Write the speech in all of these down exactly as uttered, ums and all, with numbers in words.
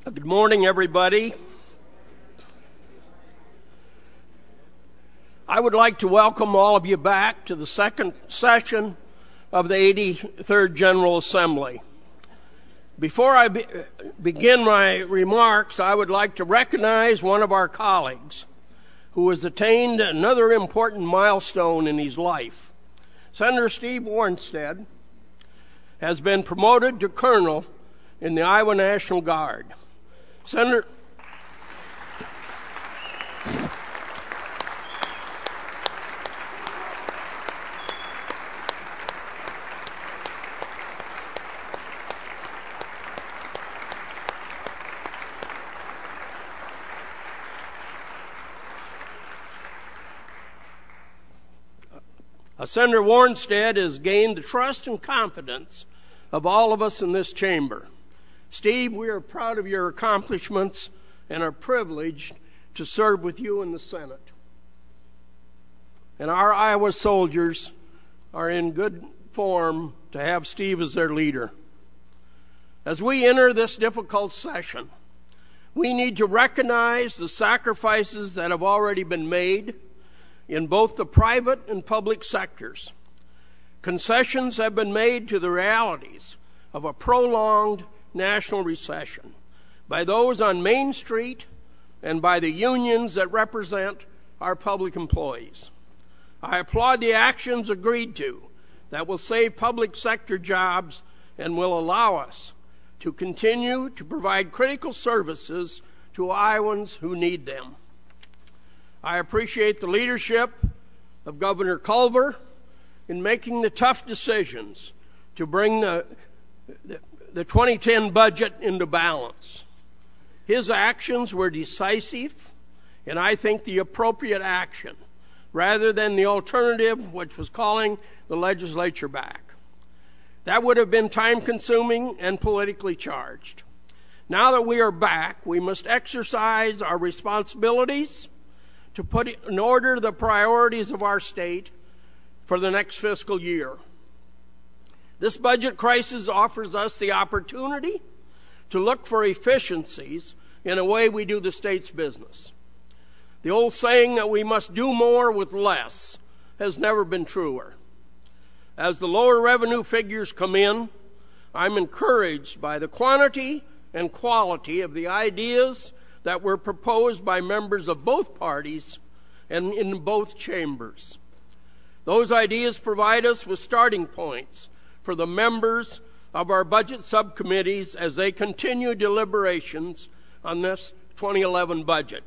Good morning, everybody. I would like to welcome all of you back to the second session of the eighty-third General Assembly. Before I be- begin my remarks, I would like to recognize one of our colleagues who has attained another important milestone in his life. Senator Steve Warnstedt has been promoted to colonel in the Iowa National Guard. Senator Uh, Senator Warnstedt has gained the trust and confidence of all of us in this chamber. Steve, we are proud of your accomplishments and are privileged to serve with you in the Senate. And our Iowa soldiers are in good form to have Steve as their leader. As we enter this difficult session, we need to recognize the sacrifices that have already been made in both the private and public sectors. Concessions have been made to the realities of a prolonged national recession by those on Main Street and by the unions that represent our public employees. I applaud the actions agreed to that will save public sector jobs and will allow us to continue to provide critical services to Iowans who need them. I appreciate the leadership of Governor Culver in making the tough decisions to bring the, the, the twenty ten budget into balance. His actions were decisive, and I think the appropriate action, rather than the alternative, which was calling the legislature back. That would have been time-consuming and politically charged. Now that we are back, we must exercise our responsibilities to put in order the priorities of our state for the next fiscal year. This budget crisis offers us the opportunity to look for efficiencies in a way we do the state's business. The old saying that we must do more with less has never been truer. As the lower revenue figures come in, I'm encouraged by the quantity and quality of the ideas that were proposed by members of both parties and in both chambers. Those ideas provide us with starting points for the members of our budget subcommittees as they continue deliberations on this twenty eleven budget.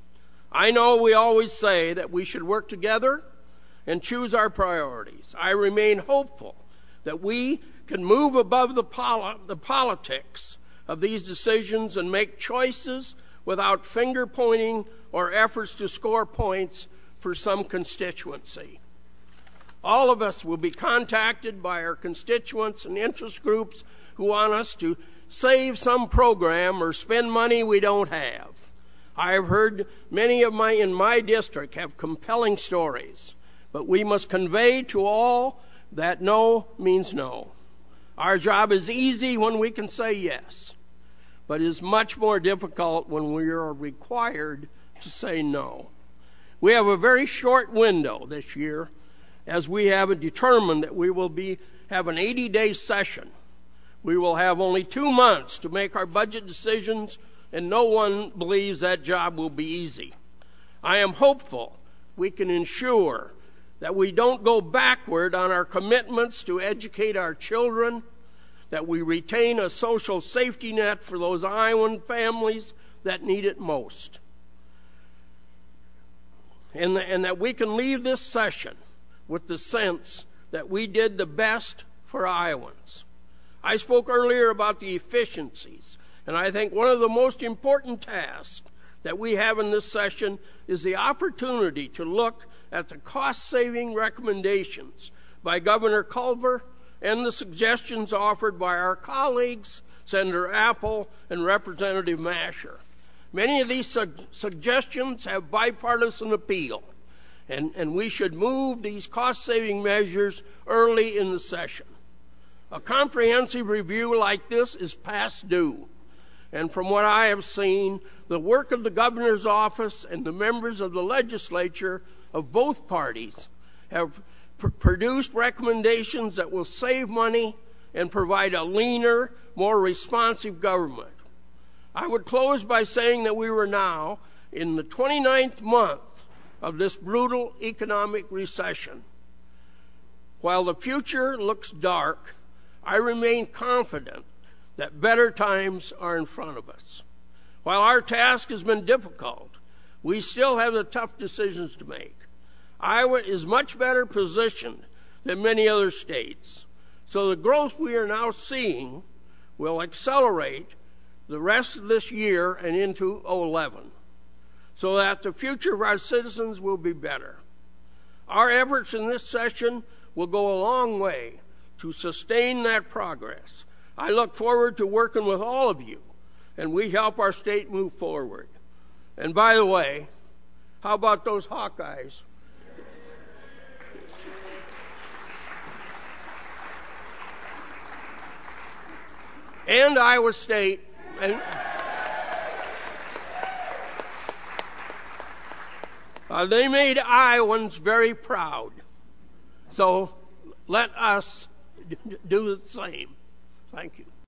I know we always say that we should work together and choose our priorities. I remain hopeful that we can move above the, poli- the politics of these decisions and make choices without finger-pointing or efforts to score points for some constituency. All of us will be contacted by our constituents and interest groups who want us to save some program or spend money we don't have. I have heard many of my in my district have compelling stories, but we must convey to all that no means no. Our job is easy when we can say yes, but is much more difficult when we are required to say no. We have a very short window this year, as we have determined that we will be have an eighty-day session. We will have only two months to make our budget decisions, and no one believes that job will be easy. I am hopeful we can ensure that we don't go backward on our commitments to educate our children, that we retain a social safety net for those Iowan families that need it most, and, the, and that we can leave this session with the sense that we did the best for Iowans. I spoke earlier about the efficiencies, and I think one of the most important tasks that we have in this session is the opportunity to look at the cost-saving recommendations by Governor Culver and the suggestions offered by our colleagues, Senator Apple and Representative Masher. Many of these su- suggestions have bipartisan appeal, and, and we should move these cost-saving measures early in the session. A comprehensive review like this is past due. And from what I have seen, the work of the governor's office and the members of the legislature of both parties have pr- produced recommendations that will save money and provide a leaner, more responsive government. I would close by saying that we were now in the twenty-ninth month of this brutal economic recession. While the future looks dark, I remain confident that better times are in front of us. While our task has been difficult, we still have the tough decisions to make. Iowa is much better positioned than many other states, so the growth we are now seeing will accelerate the rest of this year and into oh eleven, so that the future of our citizens will be better. Our efforts in this session will go a long way to sustain that progress. I look forward to working with all of you, and we help our state move forward. And by the way, how about those Hawkeyes? And Iowa State. And uh, they made Iowans very proud. So let us do the same. Thank you.